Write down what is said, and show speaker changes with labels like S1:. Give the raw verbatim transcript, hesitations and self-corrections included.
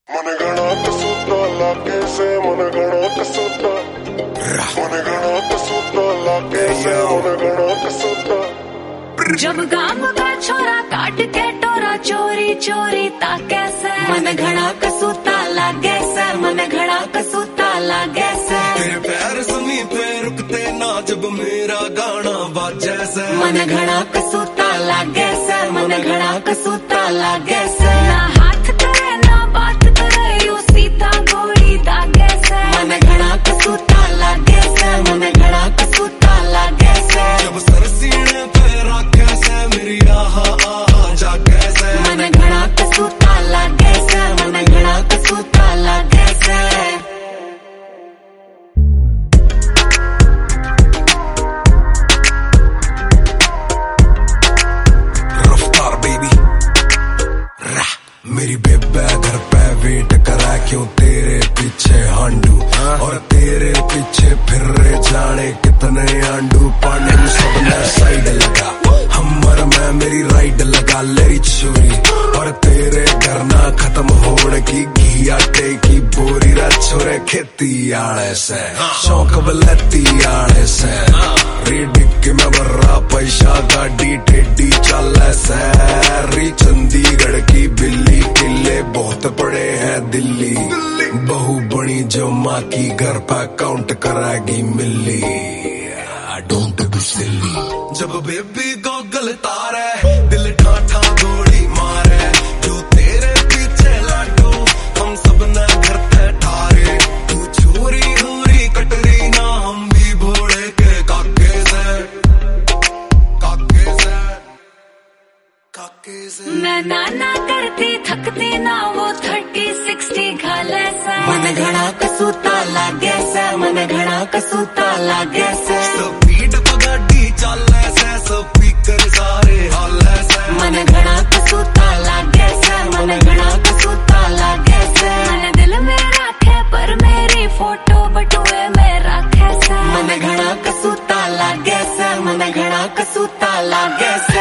S1: मन घना कसूता लागे से मन घना कसूता मन घना कसूता लागे से मन घना कसूता।
S2: जब गांव का छोरा काट के टोरा चोरी चोरी ताके से मन घना कसूता लागे से मन घना कसूता लागे से।
S3: तेरे पैर ज़मीं पे रुकते ना जब मेरा गाना बाजे से
S2: मन घना कसूता लागे से मन घना कसूता लागे से। ना हाथ करे ना बात करे यू सीता गोली दागे से मन घना कसूता लागे से मन घना कसूता लागे से।
S3: जब सर सीने पे रखे से मेरी आहा आहा जागे से
S2: मन घना कसूता लागे से मन घना कसूता लागे से।
S3: रफ्तार बेबी मेरी बेबे घर पे वेट करा क्यों तेरे पीछे हांडू और तेरे पीछे फिर रहे जाने कितने आंडू पांडू सबने साइड लगा हमर में मेरी राइड लगा लेरी छोरी और तेरे घर ना खत्म होने की घी आटे की बोरी रा छोरे खेती आले से शौक बलती आले से रिडिक में बर्रा पैसा गाड़ी टेडी चले से री चंडीगढ़ की बिल्ली किले बहुत बड़े हैं दिल्ली बहु बड़ी जो माँ की घर पे काउंट कराएगी मिली डोंट बी सिली। जब बेबी गॉगल तारे दिल ठाठा गोली मारे जो तेरे पीछे लाडो हम सब न घर पे ठारे तू छोरी होरी कटरी ना हम भी भोले के काके से काके से काके से।
S2: मैं नाना करती थकती ना वो थर्टी सिक्सटी घाले से मन घना कसूता लागे से मन घना कसूता लागे से।
S3: स्पीड पगाड़ी चले से स्पीकर सारे हाले से
S2: मन घना कसूता लागे से मन घना कसूता लागे से। मन दिल में रखे पर मेरी फोटो बटुए में रखे से मन घना कसूता लागे से मन घना कसूता लागे से।